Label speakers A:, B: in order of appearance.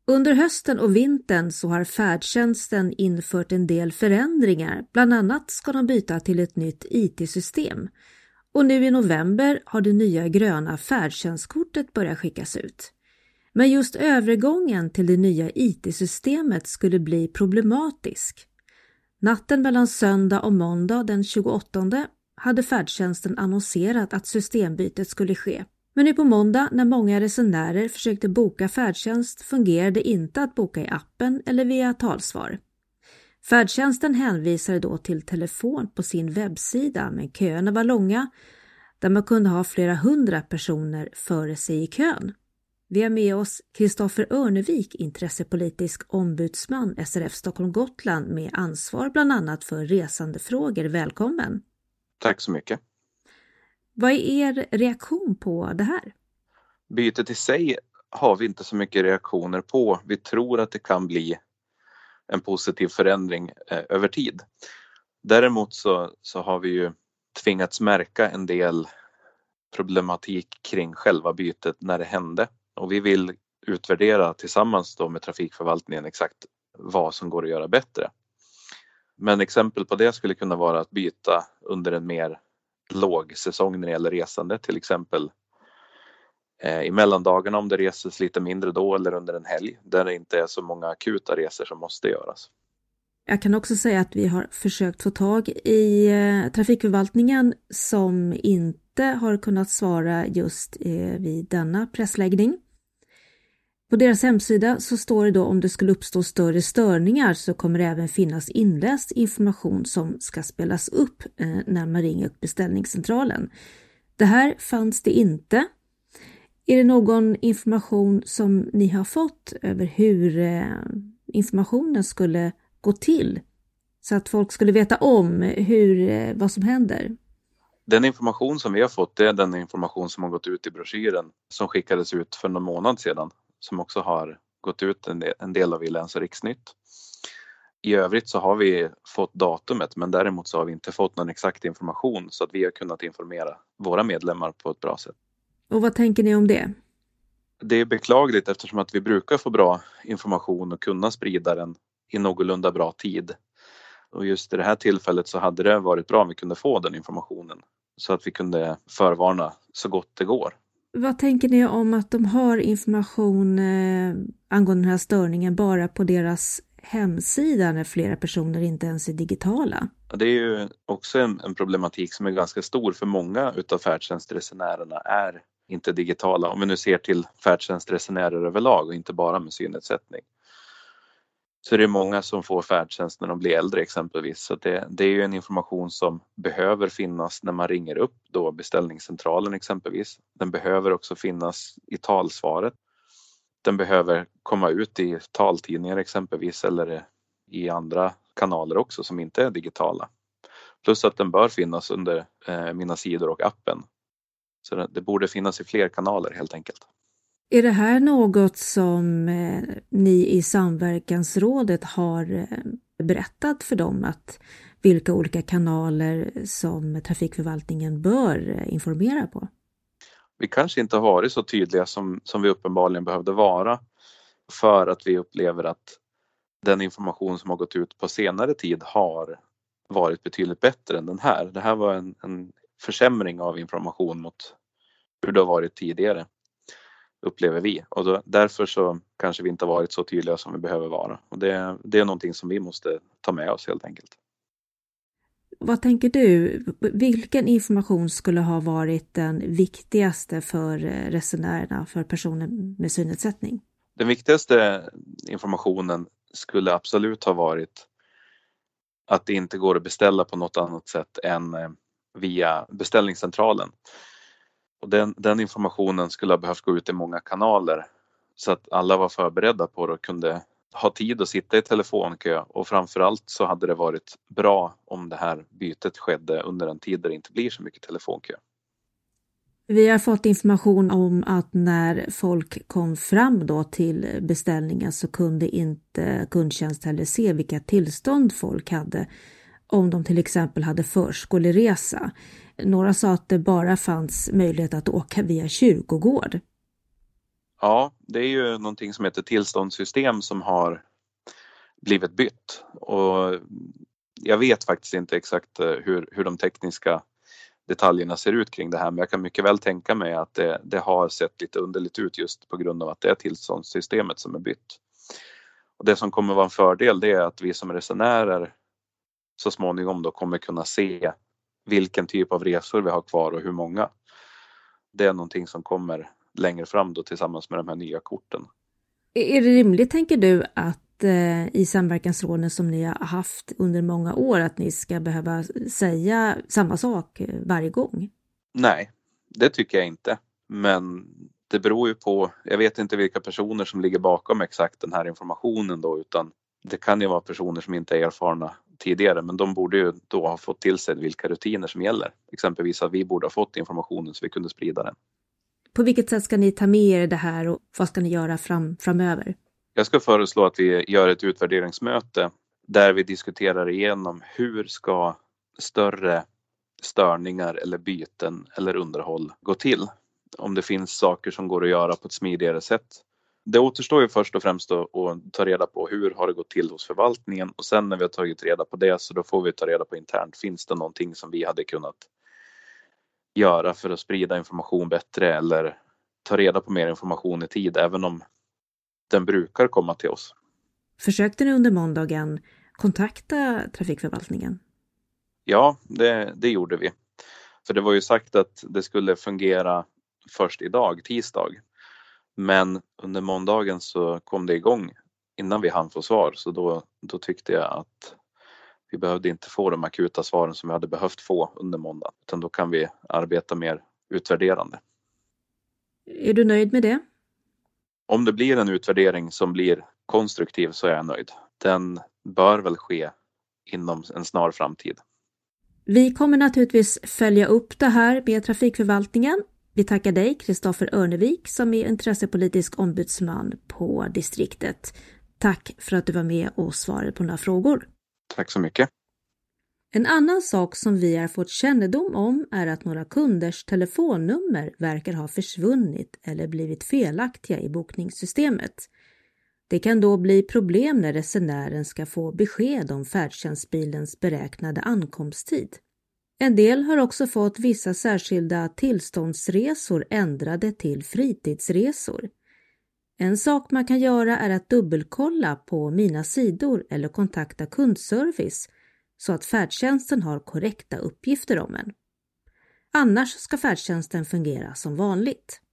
A: Under hösten och vintern så har färdtjänsten infört en del förändringar. Bland annat ska de byta till ett nytt IT-system. Och nu i november har det nya gröna färdtjänstkortet börjat skickas ut. Men just övergången till det nya IT-systemet skulle bli problematisk. Natten mellan söndag och måndag den 28 hade färdtjänsten annonserat att systembytet skulle ske. Men nu på måndag när många resenärer försökte boka färdtjänst fungerade inte att boka i appen eller via talsvar. Färdtjänsten hänvisade då till telefon på sin webbsida, men köerna var långa där man kunde ha flera 100 personer före sig i kön. Vi har med oss Kristoffer Örnevik, intressepolitisk ombudsman SRF Stockholm Gotland med ansvar bland annat för resandefrågor. Välkommen!
B: Tack så mycket!
A: Vad är er reaktion på det här?
B: Bytet i sig har vi inte så mycket reaktioner på. Vi tror att det kan bli en positiv förändring över tid. Däremot så har vi ju tvingats märka en del problematik kring själva bytet när det hände. Och vi vill utvärdera tillsammans då med trafikförvaltningen exakt vad som går att göra bättre. Men exempel på det skulle kunna vara att byta under en mer låg säsong när det gäller resande. Till exempel i mellandagarna om det reses lite mindre då eller under en helg. Där det inte är så många akuta resor som måste göras.
A: Jag kan också säga att vi har försökt få tag i trafikförvaltningen som inte har kunnat svara just vid denna pressläggning. På deras hemsida så står det då om det skulle uppstå större störningar så kommer det även finnas inläst information som ska spelas upp när man ringer upp beställningscentralen. Det här fanns det inte. Är det någon information som ni har fått över hur informationen skulle gå till så att folk skulle veta om vad som händer?
B: Den information som vi har fått är den information som har gått ut i broschyren som skickades ut för någon månad sedan. Som också har gått ut en del av i Läns- och Riksnytt. I övrigt så har vi fått datumet men däremot så har vi inte fått någon exakt information så att vi har kunnat informera våra medlemmar på ett bra sätt.
A: Och vad tänker ni om det?
B: Det är beklagligt eftersom att vi brukar få bra information och kunna sprida den i någorlunda bra tid. Och just i det här tillfället så hade det varit bra om vi kunde få den informationen så att vi kunde förvarna så gott det går.
A: Vad tänker ni om att de har information angående den här störningen bara på deras hemsida när flera personer inte ens är digitala?
B: Det är ju också en problematik som är ganska stor för många utav färdtjänstresenärerna är inte digitala. Om vi nu ser till färdtjänstresenärer överlag och inte bara med synnedsättning. Så det är många som får färdtjänst när de blir äldre exempelvis. Så det är ju en information som behöver finnas när man ringer upp då beställningscentralen exempelvis. Den behöver också finnas i talsvaret. Den behöver komma ut i taltidningar exempelvis eller i andra kanaler också som inte är digitala. Plus att den bör finnas under Mina sidor och appen. Så det borde finnas i fler kanaler helt enkelt.
A: Är det här något som ni i samverkansrådet har berättat för dem att vilka olika kanaler som trafikförvaltningen bör informera på?
B: Vi kanske inte har varit så tydliga som vi uppenbarligen behövde vara för att vi upplever att den information som har gått ut på senare tid har varit betydligt bättre än den här. Det här var en försämring av information mot hur det har varit tidigare. Upplever vi och därför så kanske vi inte har varit så tydliga som vi behöver vara och det är någonting som vi måste ta med oss helt enkelt.
A: Vad tänker du? Vilken information skulle ha varit den viktigaste för resenärerna, för personer med synnedsättning?
B: Den viktigaste informationen skulle absolut ha varit att det inte går att beställa på något annat sätt än via beställningscentralen. Och den informationen skulle ha behövt gå ut i många kanaler så att alla var förberedda på det och kunde ha tid att sitta i telefonkö. Och framförallt så hade det varit bra om det här bytet skedde under en tid där det inte blir så mycket telefonkö.
A: Vi har fått information om att när folk kom fram då till beställningen så kunde inte kundtjänst heller se vilka tillstånd folk hade. Om de till exempel hade förskoleresa. Några sa att det bara fanns möjlighet att åka via kyrkogård.
B: Ja, det är ju någonting som heter tillståndssystem som har blivit bytt. Och jag vet faktiskt inte exakt hur de tekniska detaljerna ser ut kring det här, men jag kan mycket väl tänka mig att det har sett lite underligt ut just på grund av att det är tillståndssystemet som är bytt. Och det som kommer vara en fördel, det är att vi som resenärer så småningom då kommer kunna se vilken typ av resor vi har kvar och hur många. Det är någonting som kommer längre fram då tillsammans med de här nya korten.
A: Är det rimligt, tänker du, att i samverkansråden som ni har haft under många år att ni ska behöva säga samma sak varje gång?
B: Nej, det tycker jag inte. Men det beror ju på, jag vet inte vilka personer som ligger bakom exakt den här informationen då, utan det kan ju vara personer som inte är erfarna tidigare, men de borde ju då ha fått till sig vilka rutiner som gäller. Exempelvis att vi borde ha fått informationen så vi kunde sprida den.
A: På vilket sätt ska ni ta med er det här och vad ska ni göra framöver?
B: Jag ska föreslå att vi gör ett utvärderingsmöte där vi diskuterar igenom hur ska större störningar eller byten eller underhåll gå till. Om det finns saker som går att göra på ett smidigare sätt. Det återstår ju först och främst att ta reda på hur har det gått till hos förvaltningen, och sen när vi har tagit reda på det så då får vi ta reda på internt. Finns det någonting som vi hade kunnat göra för att sprida information bättre eller ta reda på mer information i tid, även om den brukar komma till oss.
A: Försökte ni under måndagen kontakta trafikförvaltningen?
B: Ja, det gjorde vi. För det var ju sagt att det skulle fungera först idag, tisdag. Men under måndagen så kom det igång innan vi hann få svar. Så då tyckte jag att vi behövde inte få de akuta svaren som vi hade behövt få under måndag. Utan då kan vi arbeta mer utvärderande.
A: Är du nöjd med det?
B: Om det blir en utvärdering som blir konstruktiv så är jag nöjd. Den bör väl ske inom en snar framtid.
A: Vi kommer naturligtvis följa upp det här med trafikförvaltningen. Vi tackar dig, Kristoffer Örnevik, som är intressepolitisk ombudsman på distriktet. Tack för att du var med och svarade på några frågor.
B: Tack så mycket.
A: En annan sak som vi har fått kännedom om är att några kunders telefonnummer verkar ha försvunnit eller blivit felaktiga i bokningssystemet. Det kan då bli problem när resenären ska få besked om färdtjänstbilens beräknade ankomsttid. En del har också fått vissa särskilda tillståndsresor ändrade till fritidsresor. En sak man kan göra är att dubbelkolla på Mina sidor eller kontakta kundservice så att färdtjänsten har korrekta uppgifter om en. Annars ska färdtjänsten fungera som vanligt.